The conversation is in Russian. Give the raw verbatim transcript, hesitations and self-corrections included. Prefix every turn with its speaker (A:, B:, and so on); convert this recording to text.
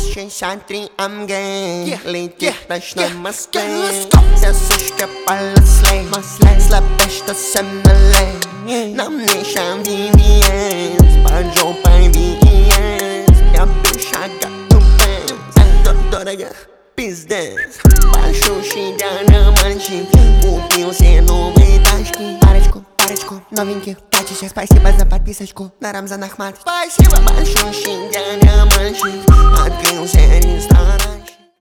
A: шестьдесят три АМГ летит в ночном Москве. Все сушки полослей, слабее, что со мной. На мне ща ви ви эс, под жопой ви и эс. Я без шага тупец, дорого, пиздец. Большущий диамантчик, купил все новые тачки. Парочку, парочку новеньких тачек. Спасибо за подписочку на Рамзан Ахмат. Спасибо. Большущий диамантчик, открылся ресторан.